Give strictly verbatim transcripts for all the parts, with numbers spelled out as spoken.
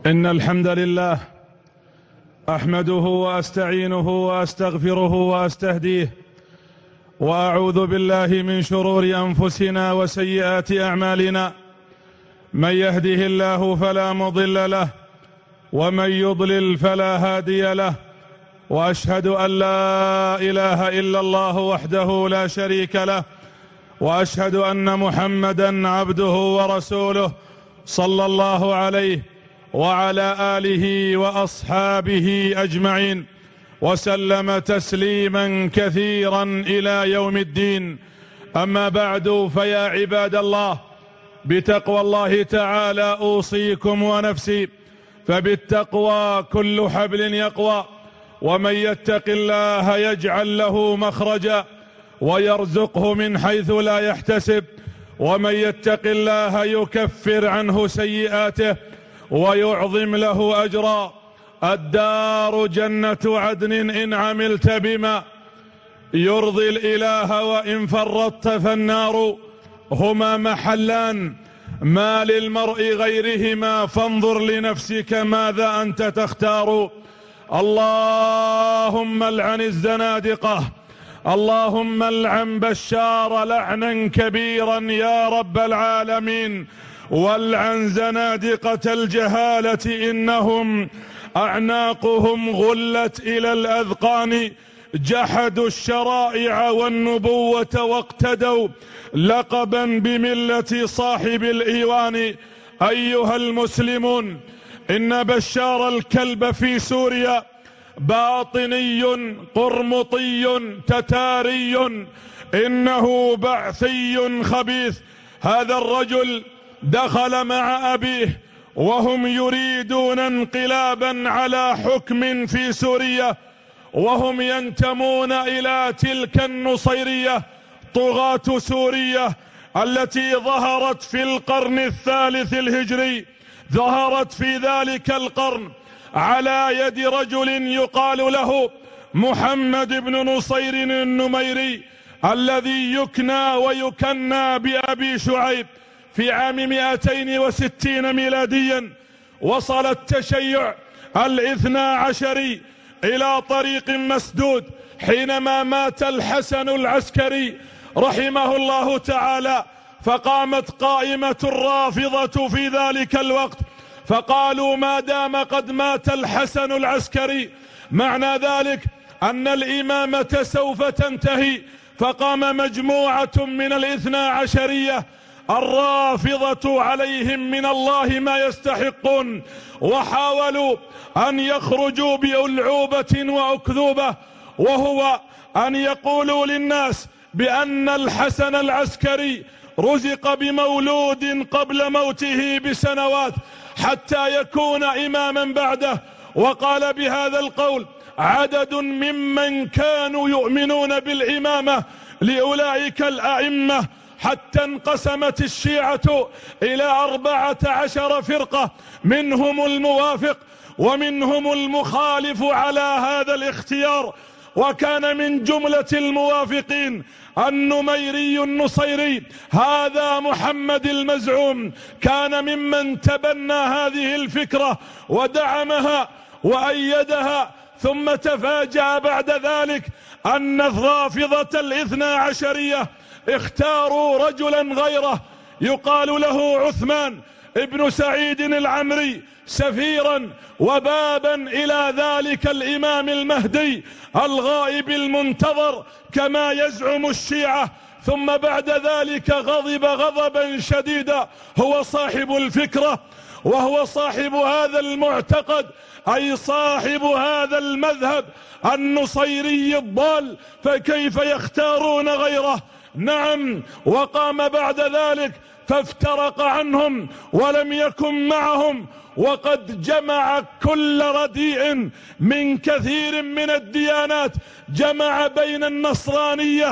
إن الحمد لله أحمده وأستعينه وأستغفره وأستهديه، وأعوذ بالله من شرور أنفسنا وسيئات أعمالنا. من يهده الله فلا مضل له، ومن يضلل فلا هادي له، وأشهد أن لا إله إلا الله وحده لا شريك له، وأشهد أن محمدا عبده ورسوله صلى الله عليه وعلى آله وأصحابه أجمعين، وسلم تسليما كثيرا إلى يوم الدين. أما بعد، فيا عباد الله، بتقوى الله تعالى أوصيكم ونفسي، فبالتقوى كل حبل يقوى، ومن يتق الله يجعل له مخرجا ويرزقه من حيث لا يحتسب، ومن يتق الله يكفر عنه سيئاته ويعظم له أجرا. الدار جنة عدن إن عملت بما يرضي الإله، وإن فرطت فالنار. هما محلان ما للمرء غيرهما، فانظر لنفسك ماذا أنت تختار. اللهم العن الزنادقة، اللهم العن بشار لعنا كبيرا يا رب العالمين، والعن زنادقة الجهالة، إنهم أعناقهم غلت إلى الأذقان، جحدوا الشرائع والنبوة واقتدوا لقبا بملة صاحب الإيوان. أيها المسلمون، إن بشار الكلب في سوريا باطني قرمطي تتاري، إنه بعثي خبيث. هذا الرجل دخل مع أبيه وهم يريدون انقلابا على حكم في سوريا، وهم ينتمون إلى تلك النصيرية طغاة سوريا التي ظهرت في القرن الثالث الهجري. ظهرت في ذلك القرن على يد رجل يقال له محمد بن نصير النميري، الذي يكنى ويكنى بأبي شعيب. في عام مئتين وستين ميلاديا وصل التشيع الاثنى عشري إلى طريق مسدود حينما مات الحسن العسكري رحمه الله تعالى، فقامت قائمة الرافضة في ذلك الوقت فقالوا ما دام قد مات الحسن العسكري معنى ذلك أن الإمامة سوف تنتهي. فقام مجموعة من الاثنى عشرية الرافضة عليهم من الله ما يستحقون، وحاولوا أن يخرجوا بألعوبة وأكذوبة، وهو أن يقولوا للناس بأن الحسن العسكري رزق بمولود قبل موته بسنوات حتى يكون إماما بعده. وقال بهذا القول عدد ممن كانوا يؤمنون بالإمامة لأولئك الأئمة، حتى انقسمت الشيعة إلى أربعة عشر فرقة، منهم الموافق ومنهم المخالف على هذا الاختيار. وكان من جملة الموافقين النميري النصيري، هذا محمد المزعوم، كان ممن تبنى هذه الفكرة ودعمها وأيدها. ثم تفاجأ بعد ذلك أن الرافضة الاثنى عشرية اختاروا رجلا غيره يقال له عثمان ابن سعيد العمري سفيرا وبابا إلى ذلك الإمام المهدي الغائب المنتظر كما يزعم الشيعة. ثم بعد ذلك غضب غضبا شديدا، هو صاحب الفكرة وهو صاحب هذا المعتقد، أي صاحب هذا المذهب النصيري الضال، فكيف يختارون غيره؟ نعم. وقام بعد ذلك فافترق عنهم ولم يكن معهم، وقد جمع كل رديء من كثير من الديانات، جمع بين النصرانية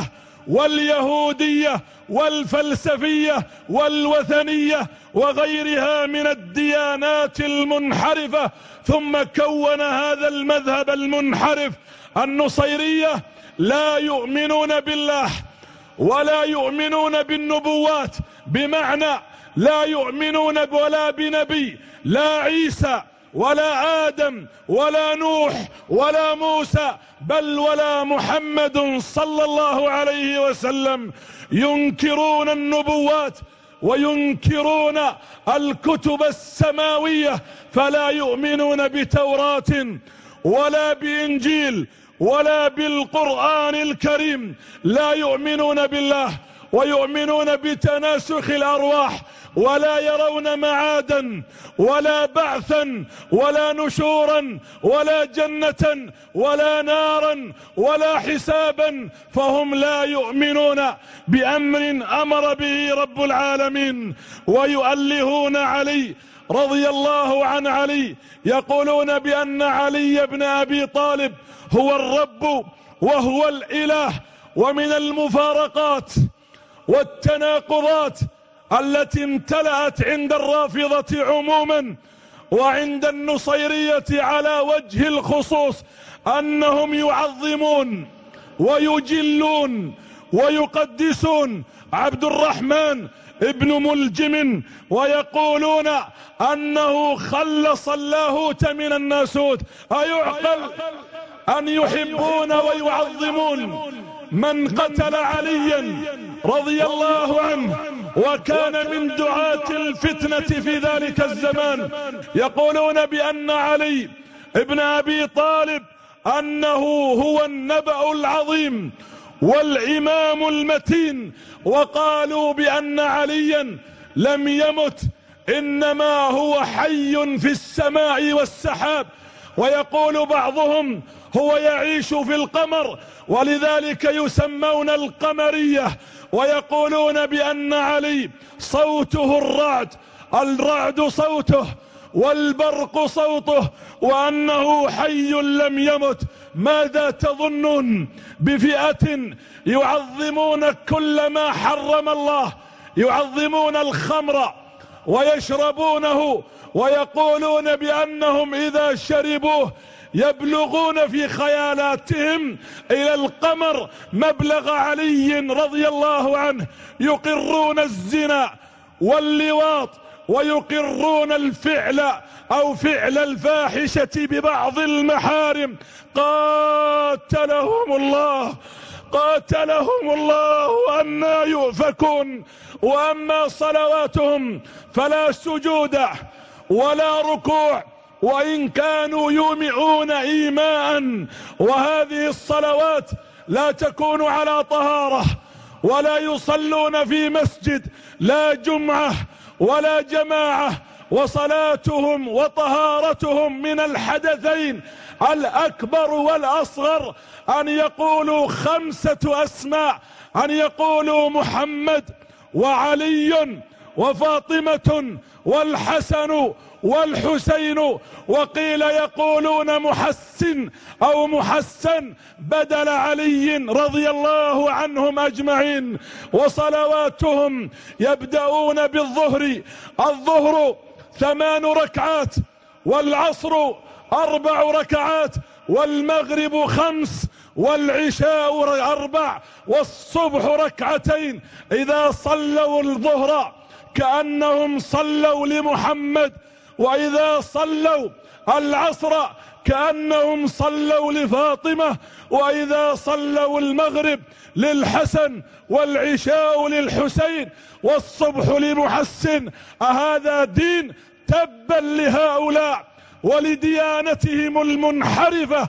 واليهودية والفلسفية والوثنية وغيرها من الديانات المنحرفة، ثم كون هذا المذهب المنحرف. النصيرية لا يؤمنون بالله ولا يؤمنون بالنبوات، بمعنى لا يؤمنون ولا بنبي لا عيسى ولا آدم ولا نوح ولا موسى، بل ولا محمد صلى الله عليه وسلم. ينكرون النبوات وينكرون الكتب السماوية، فلا يؤمنون بتوراة ولا بإنجيل ولا بالقرآن الكريم، لا يؤمنون بالله ويؤمنون بتناسخ الأرواح، ولا يرون معادا ولا بعثا ولا نشورا ولا جنة ولا نارا ولا حسابا، فهم لا يؤمنون بأمر أمر به رب العالمين. ويؤلهون علي رضي الله عن علي، يقولون بأن علي بن أبي طالب هو الرب وهو الإله. ومن المفارقات والتناقضات التي امتلأت عند الرافضة عموما وعند النصيرية على وجه الخصوص أنهم يعظمون ويجلون ويقدسون عبد الرحمن ابن ملجم، ويقولون أنه خلص اللاهوت من الناسوت. أيعقل أن يحبون ويعظمون من قتل عليا رضي الله عنه وكان من دعاة الفتنة في ذلك الزمان؟ يقولون بأن علي ابن أبي طالب أنه هو النبأ العظيم والإمام المتين، وقالوا بأن عليا لم يمت إنما هو حي في السماء والسحاب. ويقول بعضهم هو يعيش في القمر ولذلك يسمون القمرية. ويقولون بأن علي صوته الرعد، الرعد صوته والبرق صوته، وأنه حي لم يمت. ماذا تظنون بفئة يعظمون كل ما حرم الله، يعظمون الخمر ويشربونه، ويقولون بأنهم إذا شربوه يبلغون في خيالاتهم إلى القمر مبلغ علي رضي الله عنه، يقرون الزنا واللواط ويقرون الفعل أو فعل الفاحشة ببعض المحارم. قاتلهم الله قاتلهم الله أنا يؤفكون. وأما صلواتهم فلا سجود ولا ركوع، وإن كانوا يومئون إيماء. وهذه الصلوات لا تكون على طهارة، ولا يصلون في مسجد لا جمعة ولا جماعة. وصلاتهم وطهارتهم من الحدثين الأكبر والأصغر، أن يقولوا خمسة أسماء، أن يقولوا محمد وعلي وفاطمة والحسن والحسين، وقيل يقولون محسن أو محسن بدل علي رضي الله عنهم أجمعين. وصلواتهم يبدأون بالظهر، الظهر ثمان ركعات، والعصر أربع ركعات، والمغرب خمس، والعشاء أربع، والصبح ركعتين. إذا صلوا الظهر كأنهم صلوا لمحمد، وإذا صلوا العصر كأنهم صلوا لفاطمة، وإذا صلوا المغرب للحسن، والعشاء للحسين، والصبح لمحسن. أهذا دين؟ تبا لهؤلاء ولديانتهم المنحرفة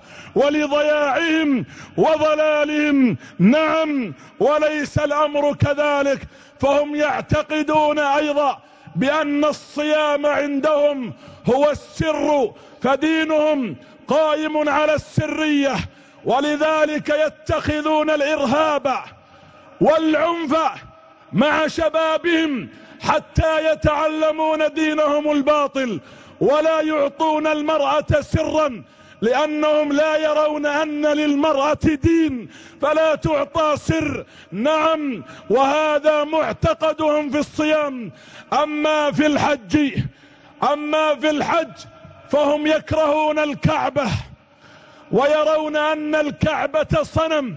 ولضياعهم وضلالهم. نعم، وليس الأمر كذلك، فهم يعتقدون أيضا بأن الصيام عندهم هو السر، فدينهم قائم على السرية، ولذلك يتخذون الإرهاب والعنف مع شبابهم حتى يتعلمون دينهم الباطل، ولا يعطون المرأة سرا، لأنهم لا يرون أن للمرأة دين فلا تعطى سر. نعم، وهذا معتقدهم في الصيام. أما في الحج أما في الحج فهم يكرهون الكعبة ويرون أن الكعبة صنم،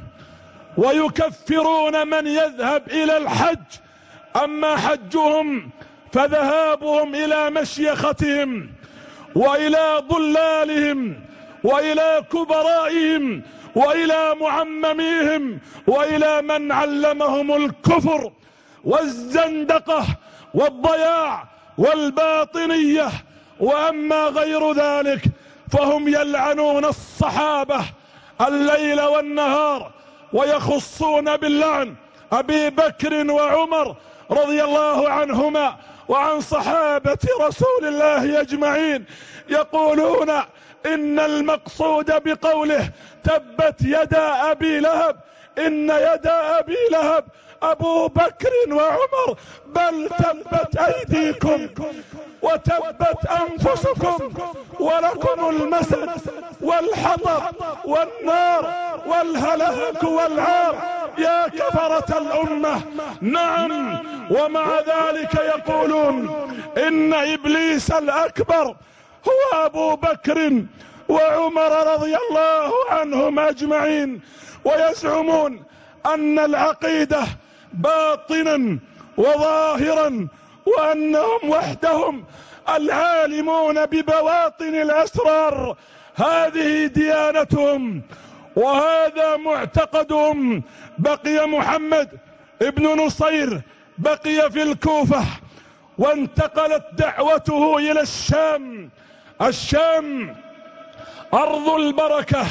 ويكفرون من يذهب إلى الحج. أما حجهم فذهابهم إلى مشيختهم وإلى ضلالهم وإلى كبرائهم وإلى معمميهم وإلى من علمهم الكفر والزندقة والضياع والباطنية. وأما غير ذلك فهم يلعنون الصحابة الليل والنهار ويخصون باللعن أبي بكر وعمر رضي الله عنهما وعن صحابة رسول الله أجمعين، يقولون إن المقصود بقوله تبت يدا أبي لهب إن يدا أبي لهب أبو بكر وعمر، بل تبت أيديكم وتبت أنفسكم ولكم المسد والحطب والنار والهلاك والعار يا كفرة الأمة. نعم، ومع ذلك يقولون إن إبليس الأكبر هو أبو بكر وعمر رضي الله عنهم أجمعين، ويزعمون أن العقيدة باطنا وظاهرا وأنهم وحدهم العالمون ببواطن الأسرار. هذه ديانتهم وهذا معتقدهم. بقي محمد ابن نصير بقي في الكوفة، وانتقلت دعوته إلى الشام. الشام أرض البركة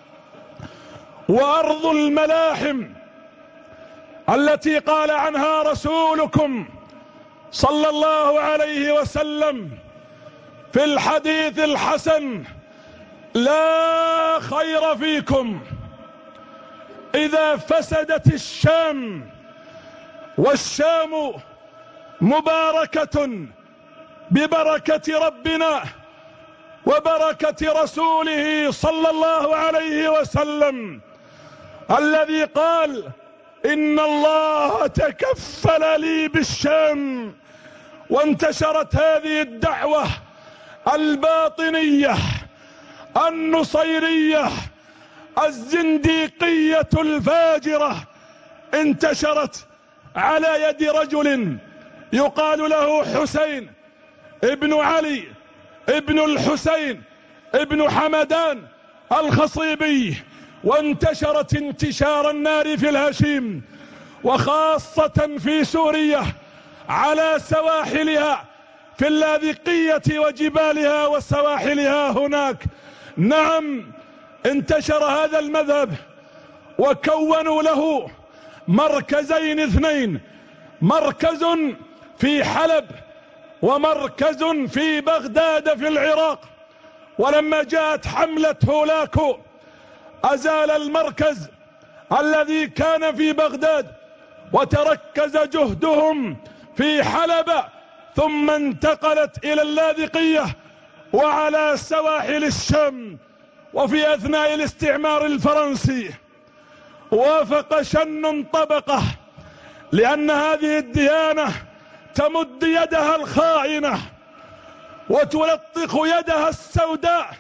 وأرض الملاحم التي قال عنها رسولكم صلى الله عليه وسلم في الحديث الحسن: لا خير فيكم إذا فسدت الشام. والشام مباركة ببركة ربنا وبركة رسوله صلى الله عليه وسلم، الذي قال: إن الله تكفل لي بالشام. وانتشرت هذه الدعوة الباطنية النصيرية الزنديقية الفاجرة، انتشرت على يد رجل يقال له حسين ابن علي ابن الحسين ابن حمدان الخصيبي، وانتشرت انتشار النار في الهشيم، وخاصة في سوريا على سواحلها في اللاذقية وجبالها وسواحلها هناك. نعم، انتشر هذا المذهب وكونوا له مركزين اثنين، مركز في حلب ومركز في بغداد في العراق. ولما جاءت حملة هولاكو أزال المركز الذي كان في بغداد وتركز جهدهم في حلب، ثم انتقلت إلى اللاذقية وعلى سواحل الشام. وفي أثناء الاستعمار الفرنسي وافق شن طبقة، لأن هذه الديانة تمد يدها الخائنة وتلطخ يدها السوداء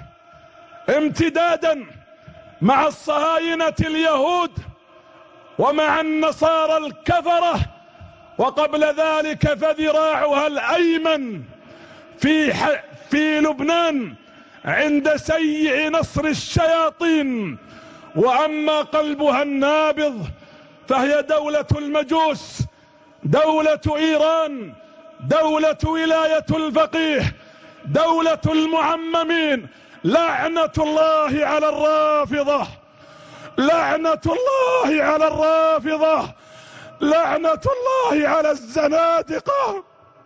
امتدادا مع الصهاينة اليهود ومع النصارى الكفرة. وقبل ذلك فذراعها الأيمن في في لبنان عند سيء نصر الشياطين، وأما قلبها النابض فهي دولة المجوس، دولة إيران، دولة ولاية الفقيه، دولة المعممين. لعنة الله على الرافضة، لعنة الله على الرافضة، لعنة الله على الزنادقة.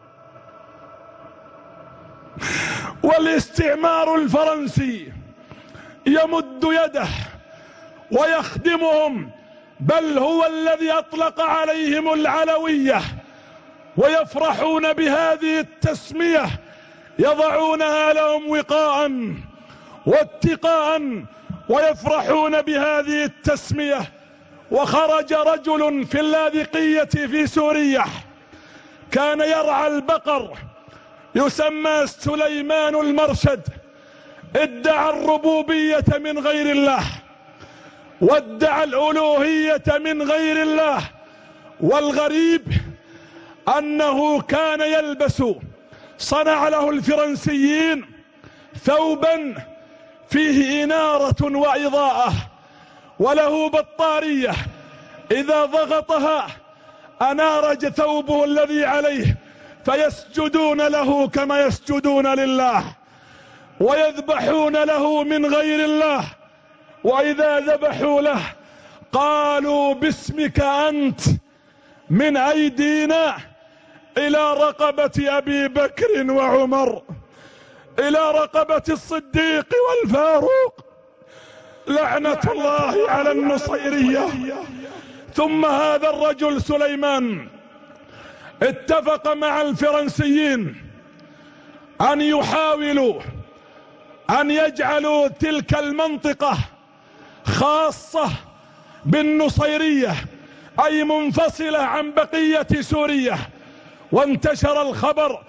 والاستعمار الفرنسي يمد يده ويخدمهم، بل هو الذي أطلق عليهم العلوية، ويفرحون بهذه التسمية، يضعونها لهم وقاء واتقاء ويفرحون بهذه التسمية. وخرج رجل في اللاذقية في سوريا كان يرعى البقر يسمى سليمان المرشد، ادعى الربوبية من غير الله وادعى الألوهية من غير الله. والغريب أنه كان يلبس، صنع له الفرنسيين ثوبا فيه إنارة وإضاءة، وله بطارية إذا ضغطها أنار ثوبه الذي عليه، فيسجدون له كما يسجدون لله، ويذبحون له من غير الله، وإذا ذبحوا له قالوا باسمك أنت من أيدينا إلى رقبة أبي بكر وعمر، إلى رقبة الصديق والفاروق، لعنة الله على النصيرية. ثم هذا الرجل سليمان اتفق مع الفرنسيين أن يحاولوا أن يجعلوا تلك المنطقة خاصة بالنصيرية، أي منفصلة عن بقية سوريا. وانتشر الخبر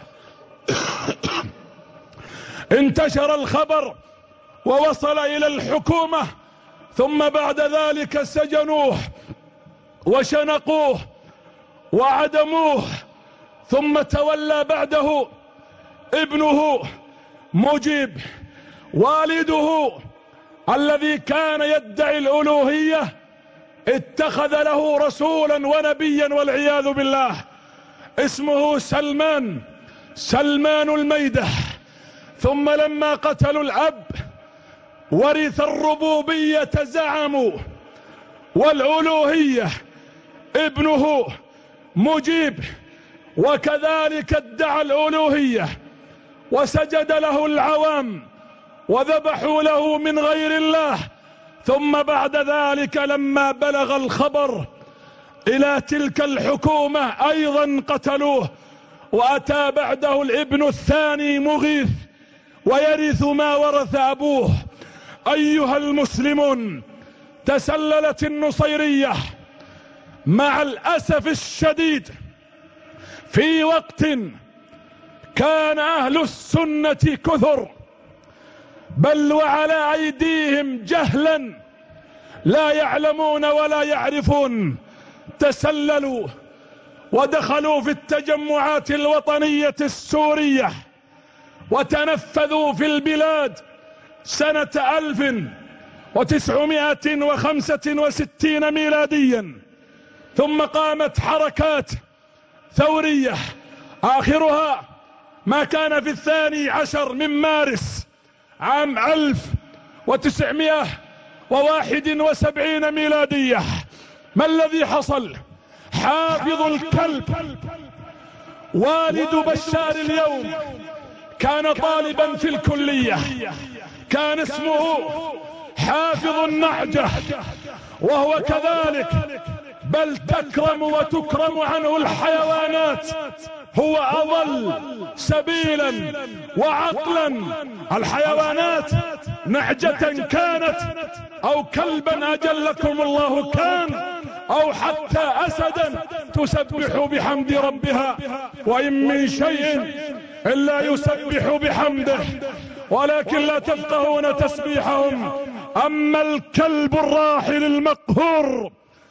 انتشر الخبر ووصل إلى الحكومة، ثم بعد ذلك سجنوه وشنقوه وعدموه، ثم تولى بعده ابنه مجيب والده الذي كان يدعي الألوهية، اتخذ له رسولا ونبيا والعياذ بالله، اسمه سلمان سلمان الميدح. ثم لما قتلوا الأب ورث الربوبية زعموا، والألوهية ابنه مجيب وكذلك ادعى الألوهية، وسجد له العوام وذبحوا له من غير الله. ثم بعد ذلك لما بلغ الخبر إلى تلك الحكومة أيضا قتلوه، وأتى بعده الابن الثاني مغيث ويرث ما ورث أبوه. أيها المسلمون، تسللت النصيرية مع الأسف الشديد في وقت كان أهل السنة كثر، بل وعلى أيديهم جهلا لا يعلمون ولا يعرفون، تسللوا ودخلوا في التجمعات الوطنية السورية وتنفذوا في البلاد سنة ألف وتسعمائة وخمسة وستين ميلاديا. ثم قامت حركات ثورية، آخرها ما كان في الثاني عشر من مارس عام ألف وتسعمائة وواحد وسبعين ميلادية. ما الذي حصل؟ حافظ الكلب والد بشار اليوم كان طالبا في الكلية، كان اسمه حافظ النعجة، وهو كذلك، بل تكرم وتكرم عنه الحيوانات، هو أضل سبيلا وعقلا. الحيوانات نعجة كانت أو كلبا أجلكم الله كان، أو حتى أسدا تسبح بحمد ربها، وإن من شيء إلا يسبح بحمده ولكن لا تفقهون تسبيحهم. أما الكلب الراحل المقهور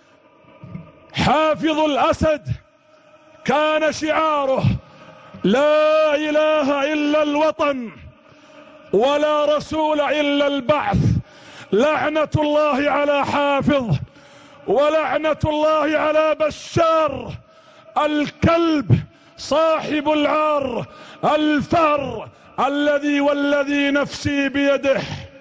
حافظ الأسد كان شعاره لا إله إلا الوطن ولا رسول إلا البعث. لعنة الله على حافظ ولعنة الله على بشار الكلب صاحب العار الفار، الذي والذي نفسي بيده،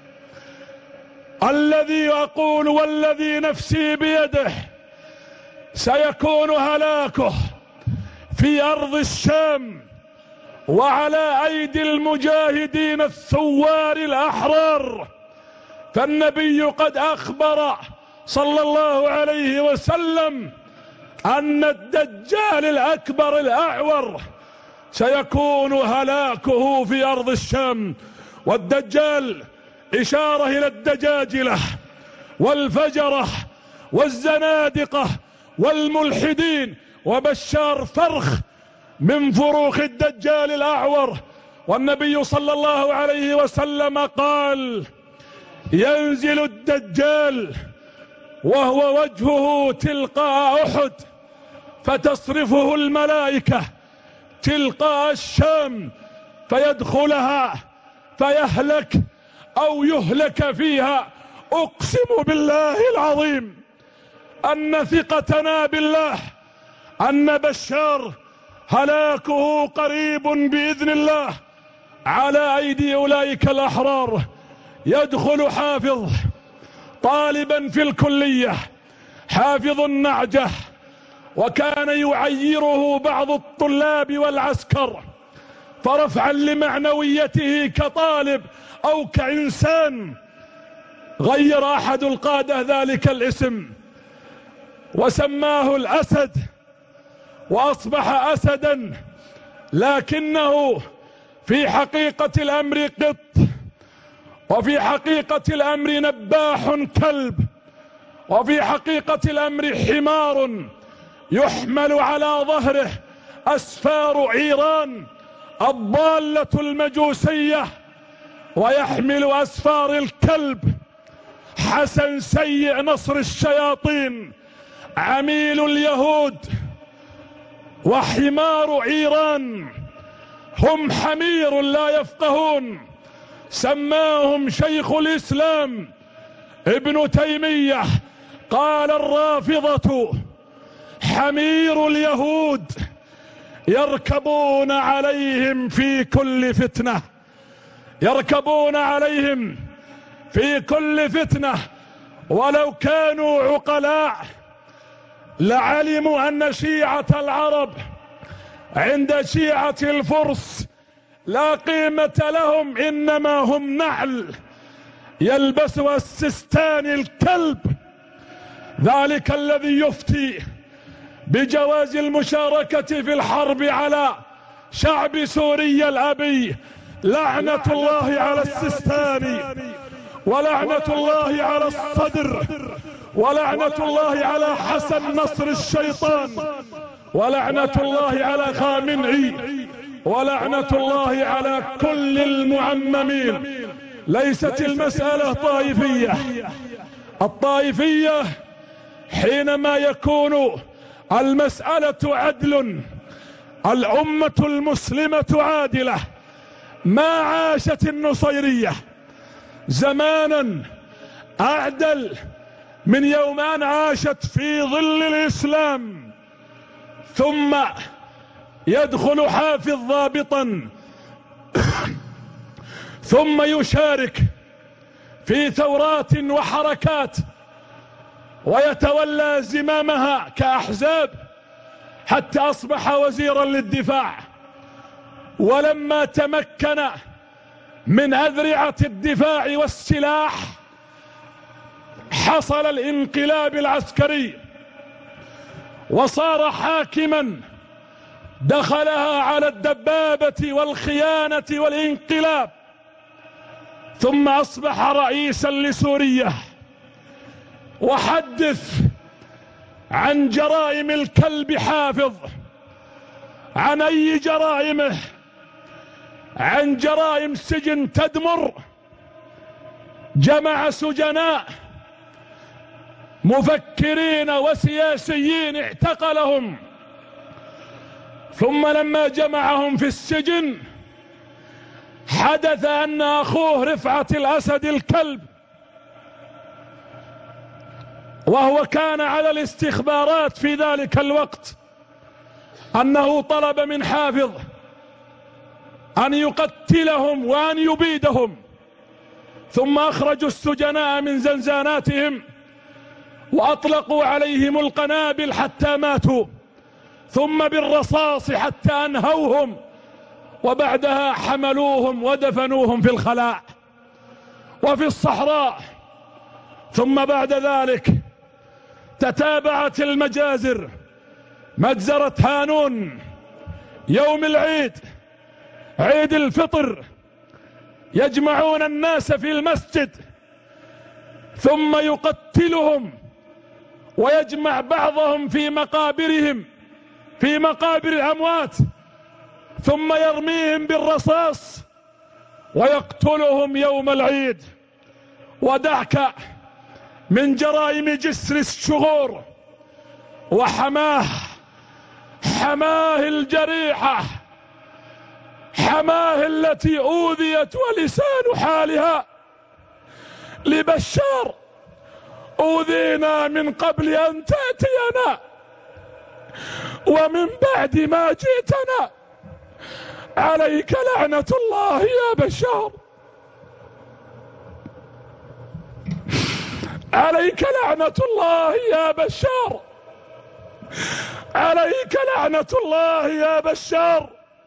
الذي أقول والذي نفسي بيده سيكون هلاكه في أرض الشام وعلى أيدي المجاهدين الثوار الأحرار. فالنبي قد أخبر صلى الله عليه وسلم أن الدجال الأكبر الأعور سيكون هلاكه في أرض الشام. والدجال إشارة إلى الدجاجلة والفجرة والزنادقة والملحدين، وبشار فرخ من فروخ الدجال الأعور. والنبي صلى الله عليه وسلم قال ينزل الدجال وهو وجهه تلقاء أحد، فتصرفه الملائكة تلقاء الشام فيدخلها فيهلك أو يهلك فيها. أقسم بالله العظيم أن ثقتنا بالله أن بشار هلاكه قريب بإذن الله على أيدي أولئك الأحرار. يدخل حافظ طالبا في الكلية، حافظ النعجة، وكان يعيره بعض الطلاب والعسكر، فرفعا لمعنويته كطالب أو كإنسان غير أحد القادة ذلك الاسم وسماه الأسد، وأصبح أسدا، لكنه في حقيقة الأمر قط، وفي حقيقة الأمر نباح كلب، وفي حقيقة الأمر حمار يحمل على ظهره أسفار عيران الضالة المجوسية، ويحمل أسفار الكلب حسن سيء نصر الشياطين عميل اليهود وحمار عيران. هم حمير لا يفقهون، سماهم شيخ الإسلام ابن تيمية، قال الرافضة حمير اليهود يركبون عليهم في كل فتنة، يركبون عليهم في كل فتنة. ولو كانوا عقلاء لعلموا أن شيعة العرب عند شيعة الفرس لا قيمة لهم، إنما هم نعل يلبسها السستان الكلب، ذلك الذي يفتي بجواز المشاركة في الحرب على شعب سوريا الأبي. لعنة الله على السستاني، ولعنة الله على الصدر، ولعنة الله على حسن نصر الشيطان، ولعنة الله على خامنئي، ولعنة الله على كل المعممين. ليست المسألة طائفية. الطائفية حينما يكون المسألة عدل، الأمة المسلمة عادلة. ما عاشت النصيرية زمانا أعدل من يوم أن عاشت في ظل الإسلام، ثم يدخل حافظ ضابطا ثم يشارك في ثورات وحركات ويتولى زمامها كأحزاب حتى أصبح وزيرا للدفاع. ولما تمكن من أذرعة الدفاع والسلاح حصل الانقلاب العسكري وصار حاكما، دخلها على الدبابة والخيانة والانقلاب، ثم أصبح رئيسا لسوريا. وحدث عن جرائم الكلب حافظ، عن أي جرائمه، عن جرائم سجن تدمر. جمع سجناء مفكرين وسياسيين اعتقلهم، ثم لما جمعهم في السجن حدث أن أخوه رفعة الأسد الكلب، وهو كان على الاستخبارات في ذلك الوقت، أنه طلب من حافظ أن يقتلهم وأن يبيدهم. ثم أخرجوا السجناء من زنزاناتهم وأطلقوا عليهم القنابل حتى ماتوا، ثم بالرصاص حتى أنهوهم، وبعدها حملوهم ودفنوهم في الخلاء وفي الصحراء. ثم بعد ذلك تتابعت المجازر، مجزرة هانون يوم العيد، عيد الفطر، يجمعون الناس في المسجد ثم يقتلهم، ويجمع بعضهم في مقابرهم في مقابر الأموات، ثم يرميهم بالرصاص ويقتلهم يوم العيد. ودعك من جرائم جسر الشغور وحماه، حماه الجريحة، حماه التي أوذيت ولسان حالها لبشار: أوذينا من قبل أن تأتينا ومن بعد ما جئتنا، عليك لعنة الله يا بشار، عليك لعنة الله يا بشار، عليك لعنة الله يا بشار.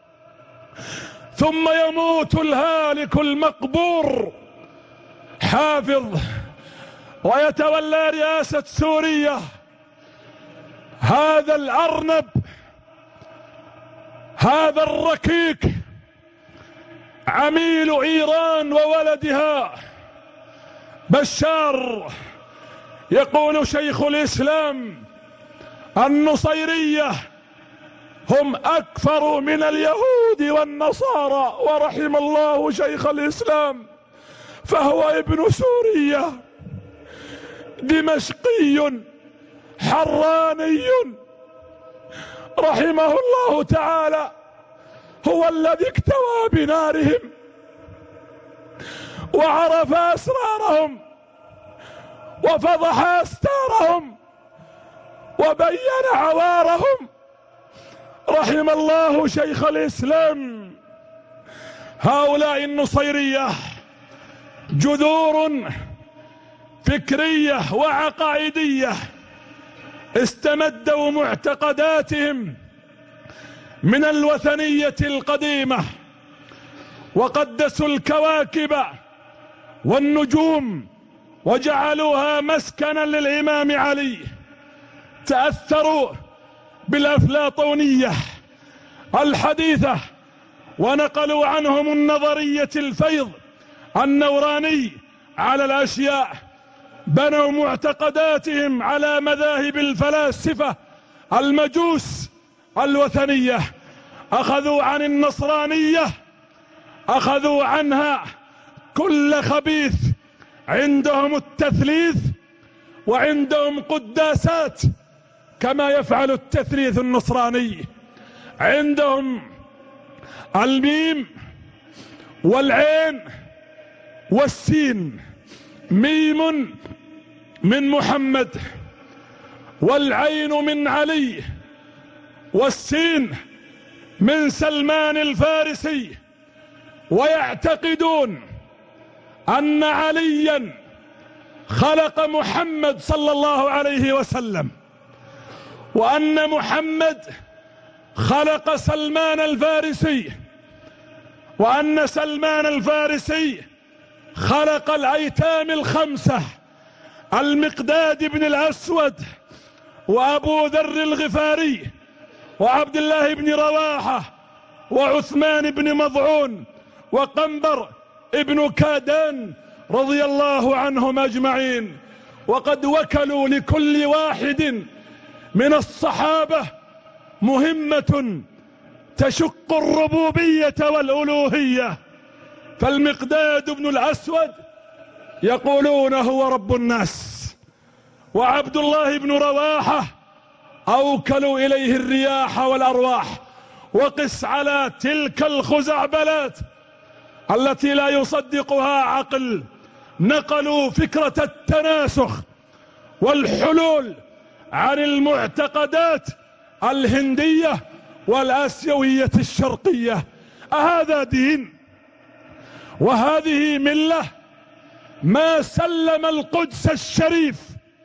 ثم يموت الهالك المقبور حافظ ويتولى رئاسة سوريا هذا الأرنب، هذا الركيك، عميل إيران وولدها بشار. يقول شيخ الإسلام: النصيرية هم أكثر من اليهود والنصارى، ورحم الله شيخ الإسلام، فهو ابن سوريا دمشقي حراني رحمه الله تعالى، هو الذي اكتوى بنارهم وعرف أسرارهم وفضح أستارهم وبين عوارهم، رحم الله شيخ الإسلام. هؤلاء النصيرية جذور فكرية وعقائدية استمدوا معتقداتهم من الوثنية القديمة، وقدسوا الكواكب والنجوم وجعلوها مسكنا للإمام علي. تأثروا بالأفلاطونية الحديثة ونقلوا عنهم النظرية الفيض النوراني على الأشياء، بنوا معتقداتهم على مذاهب الفلاسفة المجوس الوثنية، أخذوا عن النصرانية، أخذوا عنها كل خبيث، عندهم التثليث وعندهم قداسات كما يفعل التثليث النصراني، عندهم الميم والعين والسين، ميم من محمد والعين من علي والسين من سلمان الفارسي، ويعتقدون أن عليا خلق محمد صلى الله عليه وسلم، وأن محمد خلق سلمان الفارسي، وأن سلمان الفارسي خلق الأيتام الخمسة: المقداد بن الأسود وأبو ذر الغفاري وعبد الله بن رواحة وعثمان بن مضعون وقنبر ابن كادان رضي الله عنهم أجمعين. وقد وكلوا لكل واحد من الصحابة مهمة تشق الربوبية والألوهية، فالمقداد بن الأسود يقولون هو رب الناس، وعبد الله بن رواحة أوكلوا إليه الرياح والأرواح. وقس على تلك الخزعبلات التي لا يصدقها عقل، نقلوا فكرة التناسخ والحلول عن المعتقدات الهندية والآسيوية الشرقية. أهذا دين وهذه ملة؟ ما سلم القدس الشريف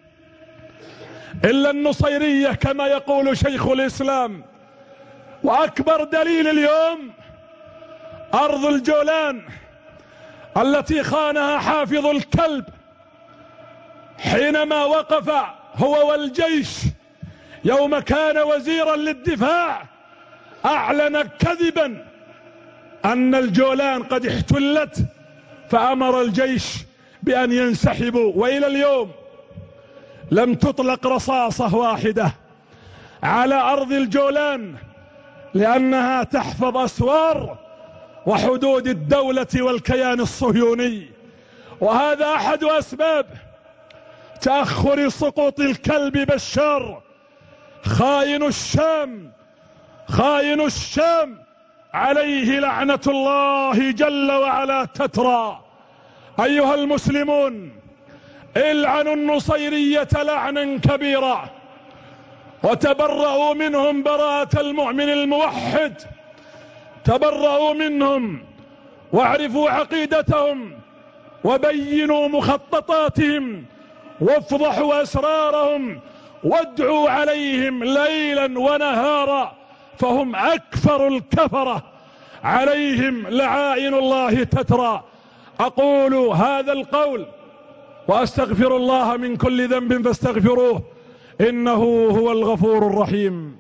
إلا النصيرية كما يقول شيخ الإسلام. وأكبر دليل اليوم أرض الجولان التي خانها حافظ الكلب حينما وقف هو والجيش يوم كان وزيرا للدفاع، أعلن كذبا أن الجولان قد احتلت، فأمر الجيش بأن ينسحبوا، وإلى اليوم لم تطلق رصاصة واحدة على أرض الجولان، لأنها تحفظ أسوار وحدود الدولة والكيان الصهيوني. وهذا أحد أسباب تأخر سقوط الكلب بشار، خائن الشام، خائن الشام عليه لعنة الله جل وعلا تترى. أيها المسلمون، العنوا النصيرية لعنا كبيرا، وتبرأوا منهم براءة المؤمن الموحد. تبرأوا منهم واعرفوا عقيدتهم، وبينوا مخططاتهم، وافضحوا أسرارهم، وادعوا عليهم ليلا ونهارا، فهم أكثر الكفرة، عليهم لعائن الله تترى. أقول هذا القول وأستغفر الله من كل ذنب فاستغفروه إنه هو الغفور الرحيم.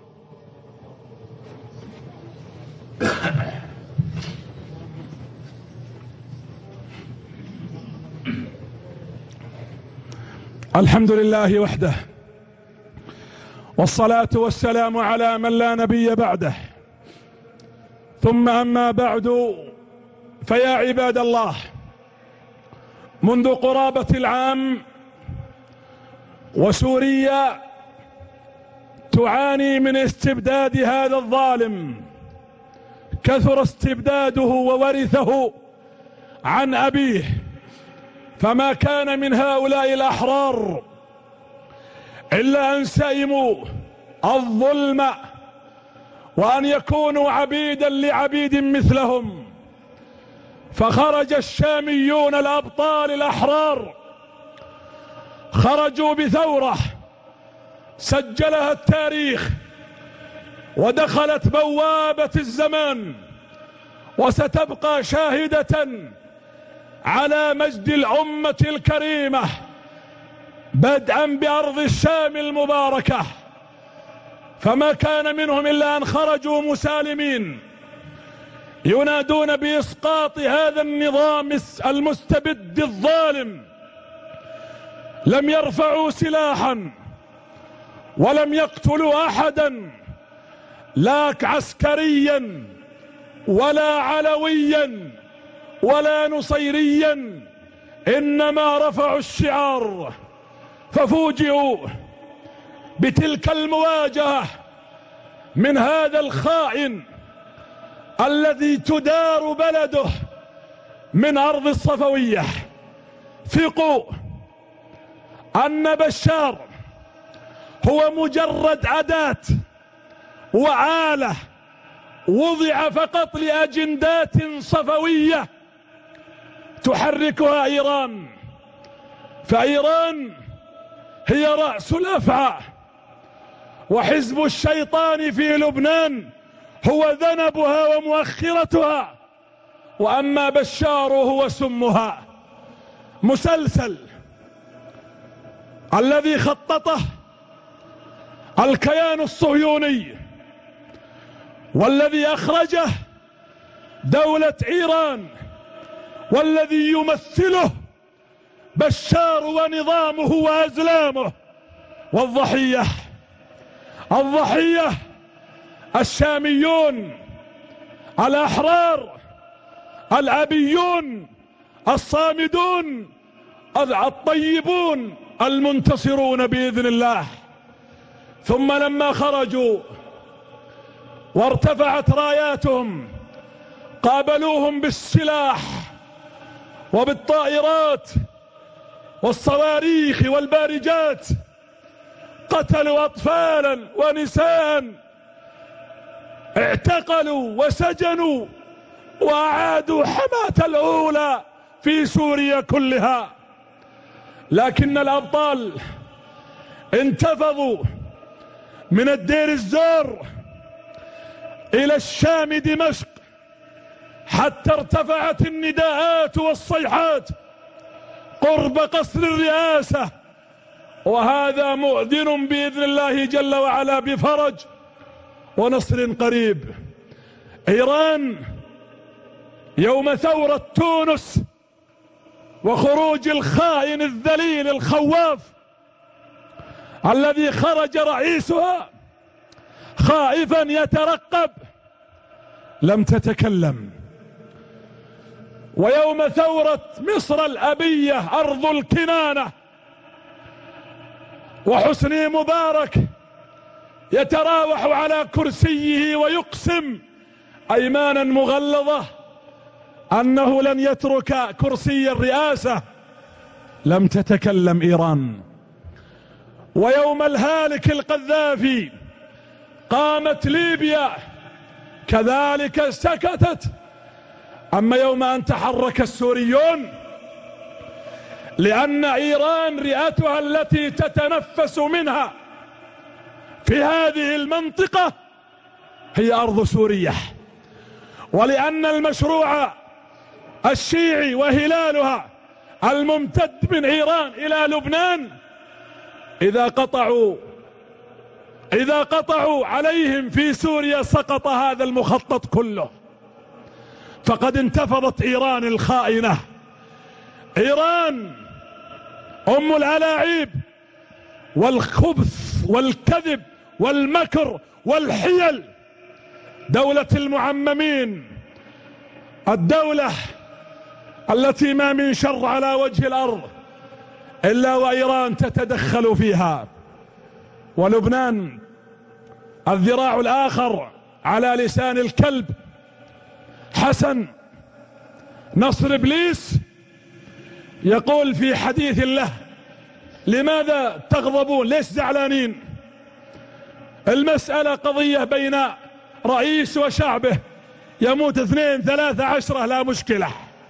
الحمد لله وحده، والصلاة والسلام على من لا نبي بعده، ثم أما بعد، فيا عباد الله، منذ قرابة العام وسوريا تعاني من استبداد هذا الظالم. كثر استبداده وورثه عن أبيه، فما كان من هؤلاء الأحرار إلا أن سئموا الظلم وأن يكونوا عبيدا لعبيد مثلهم. فخرج الشاميون الأبطال الأحرار، خرجوا بثورة سجلها التاريخ ودخلت بوابة الزمان، وستبقى شاهدة على مجد الأمة الكريمة، بدءا بأرض الشام المباركة. فما كان منهم إلا أن خرجوا مسالمين ينادون بإسقاط هذا النظام المستبد الظالم. لم يرفعوا سلاحا ولم يقتلوا أحدا، لا عسكريا ولا علويا ولا نصيريا، إنما رفعوا الشعار. ففوجئوا بتلك المواجهة من هذا الخائن الذي تدار بلده من أرض الصفوية. ثقوا أن بشار هو مجرد أداة وآلة وضع فقط لأجندات صفوية تحركها إيران. فإيران هي رأس الأفعى، وحزب الشيطان في لبنان هو ذنبها ومؤخرتها، وأما بشار هو سمها. مسلسل الذي خططه الكيان الصهيوني والذي أخرجه دولة إيران والذي يمثله بشار ونظامه وأزلامه. والضحية الضحية الشاميون الأحرار الأبيون الصامدون الطيبون المنتصرون بإذن الله. ثم لما خرجوا وارتفعت راياتهم قابلوهم بالسلاح وبالطائرات والصواريخ والبارجات، قتلوا أطفالا ونساء، اعتقلوا وسجنوا، وأعادوا حماة الأولى في سوريا كلها. لكن الأبطال انتفضوا من الدير الزور إلى الشام دمشق، حتى ارتفعت النداءات والصيحات قرب قصر الرئاسة، وهذا مؤذن بإذن الله جل وعلا بفرج ونصر قريب. إيران يوم ثورة تونس وخروج الخائن الذليل الخواف الذي خرج رئيسها خائفا يترقب لم تتكلم. ويوم ثورة مصر الأبية أرض الكنانة وحسني مبارك يتراوح على كرسيه ويقسم أيمانا مغلظة أنه لن يترك كرسي الرئاسة لم تتكلم إيران. ويوم الهالك القذافي قامت ليبيا كذلك سكتت. أما يوم أن تحرك السوريون، لأن إيران رئتها التي تتنفس منها في هذه المنطقة هي أرض سوريا، ولأن المشروع الشيعي وهلالها الممتد من إيران إلى لبنان إذا قطعوا إذا قطعوا عليهم في سوريا سقط هذا المخطط كله. فقد انتفضت إيران الخائنة، إيران أم الألاعيب والخبث والكذب والمكر والحيل، دولة المعممين، الدولة التي ما من شر على وجه الأرض إلا وإيران تتدخل فيها. ولبنان الذراع الآخر على لسان الكلب حسن نصر إبليس يقول في حديث له: لماذا تغضبون؟ ليش زعلانين؟ المسألة قضية بين رئيس وشعبه، يموت اثنين ثلاثة عشرة لا مشكلة.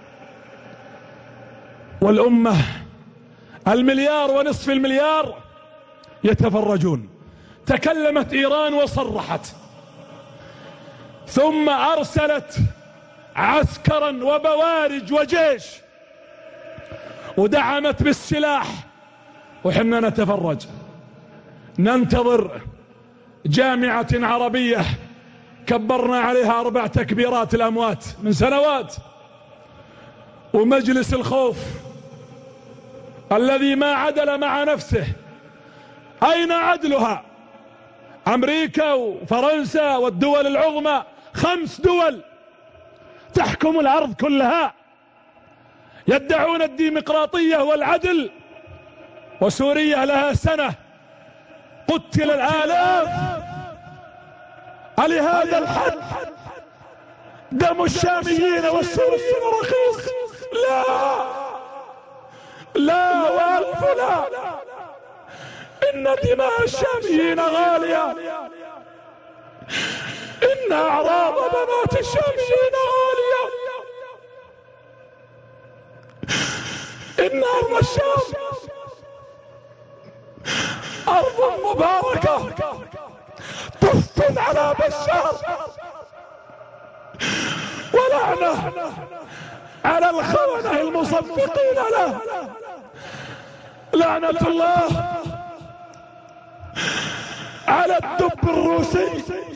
والأمة المليار ونصف المليار يتفرجون. تكلمت إيران وصرحت، ثم أرسلت عسكرا وبوارج وجيش ودعمت بالسلاح، وحنا نتفرج ننتظر جامعة عربية كبرنا عليها أربع تكبيرات الأموات من سنوات، ومجلس الخوف الذي ما عدل مع نفسه. أين عدلها؟ أمريكا وفرنسا والدول العظمى، خمس دول تحكم الأرض كلها، يدعون الديمقراطية والعدل، وسوريا لها سنة قتل الآلاف. ألهذا الحد دم الشاميين والسوريين رخيص؟ لا لا والف لا، إن دماء الشاميين غالية، إن أعراض بنات الشاميين غالية، إن أرض الشام أرض مباركة تفتن على بشار، ولعنة على الخونة المصفقين له، لعنة الله على الدب الروسي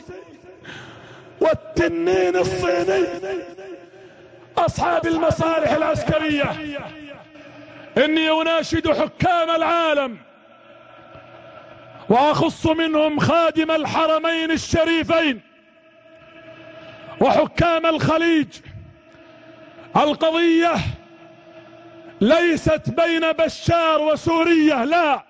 والتنين الصيني أصحاب المصالح العسكرية. إني أناشد حكام العالم وأخص منهم خادم الحرمين الشريفين وحكام الخليج، القضية ليست بين بشار وسوريا، لا،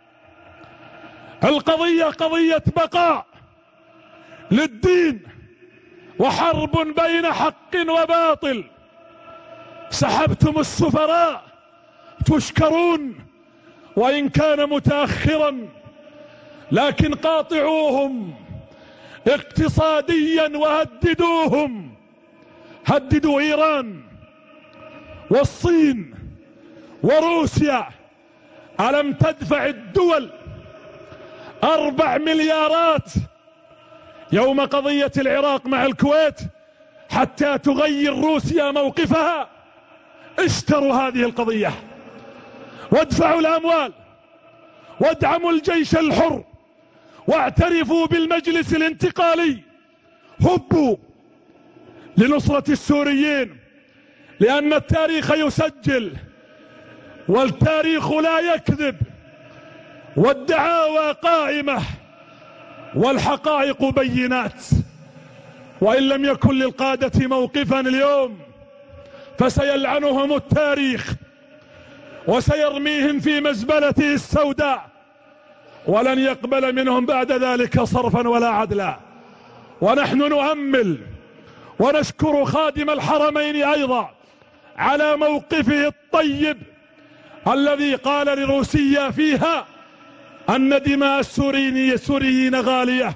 القضية قضية بقاء للدين وحرب بين حق وباطل. سحبتم السفراء تشكرون وإن كان متأخرا، لكن قاطعوهم اقتصاديا وهددوهم، هددوا إيران والصين وروسيا. ألم تدفع الدول أربع مليارات يوم قضية العراق مع الكويت حتى تغير روسيا موقفها؟ اشتروا هذه القضية وادفعوا الأموال وادعموا الجيش الحر واعترفوا بالمجلس الانتقالي، هبوا لنصرة السوريين، لأن التاريخ يسجل والتاريخ لا يكذب، والدعاوى قائمة والحقائق بينات. وإن لم يكن للقادة موقفا اليوم فسيلعنهم التاريخ وسيرميهم في مزبلته السوداء، ولن يقبل منهم بعد ذلك صرفا ولا عدلا. ونحن نؤمل ونشكر خادم الحرمين أيضا على موقفه الطيب الذي قال لروسيا فيها أن دماء السوريين غالية،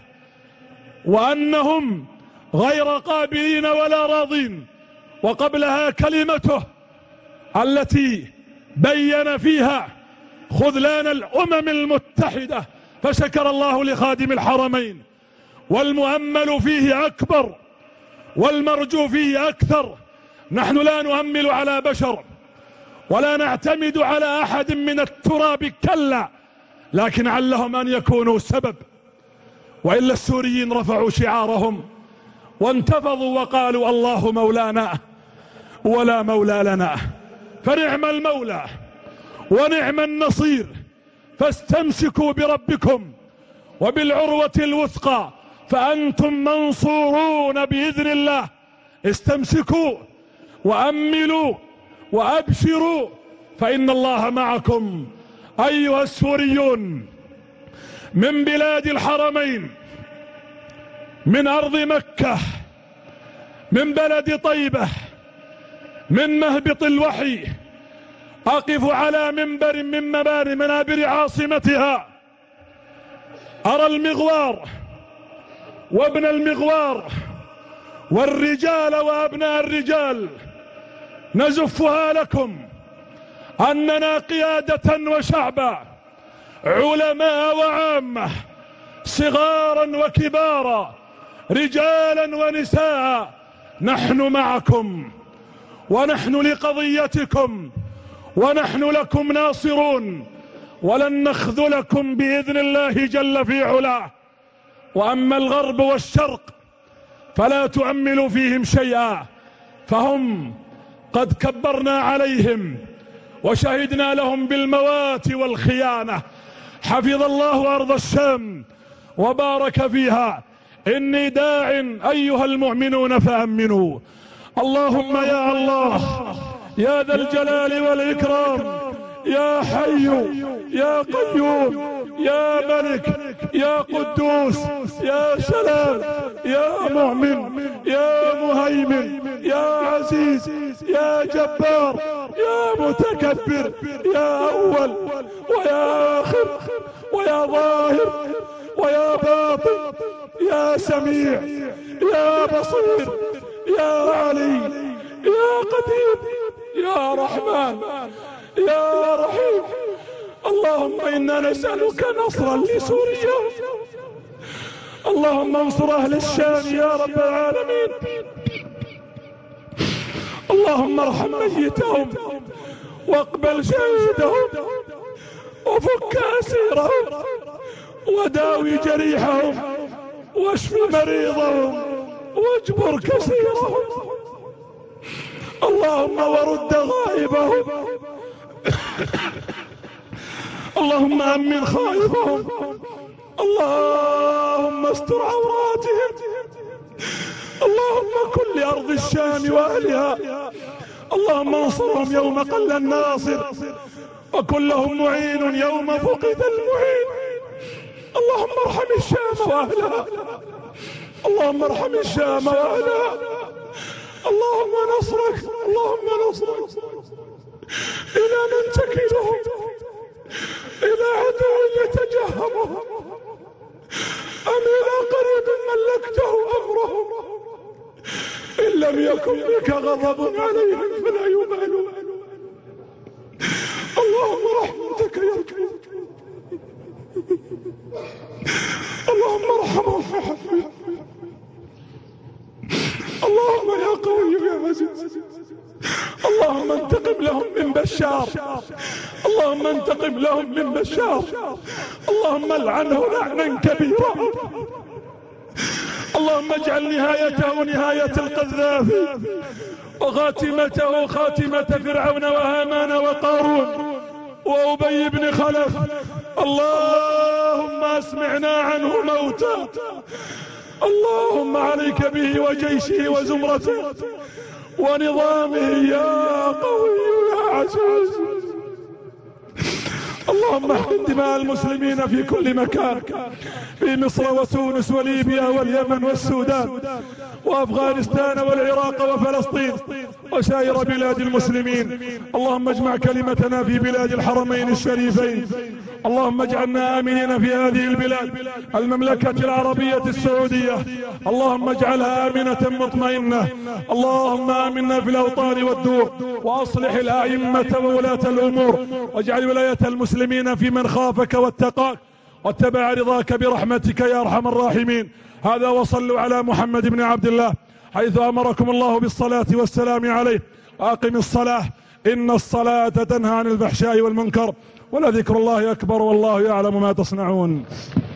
وأنهم غير قابلين ولا راضين. وقبلها كلمته التي بين فيها خذلان الأمم المتحدة، فشكر الله لخادم الحرمين. والمؤمل فيه أكبر والمرجو فيه أكثر. نحن لا نؤمل على بشر ولا نعتمد على أحد من التراب، كلا، لكن علهم أن يكونوا سبب. وإلا السوريين رفعوا شعارهم وانتفضوا وقالوا الله مولانا ولا مولى لنا، فنعم المولى ونعم النصير. فاستمسكوا بربكم وبالعروة الوثقى فأنتم منصورون بإذن الله. استمسكوا وأملوا وأبشروا فإن الله معكم. أيها السوريون من بلاد الحرمين، من أرض مكة، من بلد طيبة، من مهبط الوحي، أقف على منبر من منابر منابر عاصمتها، أرى المغوار وابن المغوار والرجال وأبناء الرجال، نزفها لكم أننا قيادة وشعبا، علماء وعامة، صغارا وكبارا، رجالا ونساء، نحن معكم ونحن لقضيتكم ونحن لكم ناصرون، ولن نخذلكم بإذن الله جل في علاه. وأما الغرب والشرق فلا تؤملوا فيهم شيئا، فهم قد كبرنا عليهم وشهدنا لهم بالموات والخيانة. حفظ الله أرض الشام وبارك فيها. إني داع أيها المؤمنون فأمنوا. اللهم يا الله يا ذا الجلال والإكرام، يا حي يا قيوم، يا ملك يا قدوس، يا سلام يا مؤمن، يا مهيمن، يا عزيز، يا جبار، يا متكبر، يا أول ويا آخر ويا ظاهر ويا باطن، يا سميع يا بصير، يا علي يا قدير، يا رحمن يا رحيم. اللهم إنا نسألك نصرا لسوريا. اللهم انصر أهل الشام يا رب العالمين. اللهم ارحم ميتهم واقبل شهيدهم وفك أسيرهم وداوي جريحهم واشف مريضهم واجبر كسيرهم. اللهم ورد غائبهم. اللهم أمن خائفهم. اللهم استر عوراتهم. اللهم كن لأرض الشام وأهلها. اللهم انصرهم يوم قل الناصر وكن لهم معين يوم فقد المعين. اللهم ارحم الشام وأهلها. اللهم ارحم الشام وأهلها. اللهم نصرك اللهم نصرك. إلى من تكلهم؟ إلى عدو يتجهمهم أم إلى قريب ملكته أمرهم؟ إن لم يكن بك غضب عليهم فلا يبالون. اللهم رحمتك يرجو. اللهم ارحمهم. اللهم يا قوي يا عزيز. اللهم انتقم لهم من بشار. اللهم انتقم لهم من بشار. اللهم العنه لعنا كبيرا. اللهم اجعل نهايته نهاية القذافي وخاتمته خاتمة فرعون وهامان وقارون وأبي بن خلف. اللهم اسمعنا عنه موتى. اللهم عليك به وجيشه وزمرته ونظامه يا قوي يا عزيز. اللهم احقن دماء المسلمين في كل مكان، في مصر وتونس وليبيا واليمن والسودان وأفغانستان والعراق وفلسطين وسائر بلاد المسلمين. اللهم اجمع كلمتنا في بلاد الحرمين الشريفين. اللهم اجعلنا آمنين في هذه البلاد، المملكة العربية السعودية. اللهم اجعلها آمنة مطمئنة. اللهم آمنا في الأوطان والدور، وأصلح الأئمة وولاة الأمور، واجعل ولاية المسلمين في من خافك واتقاك واتبع رضاك برحمتك يا أرحم الراحمين. هذا وصلوا على محمد بن عبد الله حيث أمركم الله بالصلاة والسلام عليه. أقم الصلاة إن الصلاة تنهى عن الفحشاء والمنكر ولذكر الله أكبر والله يعلم ما تصنعون.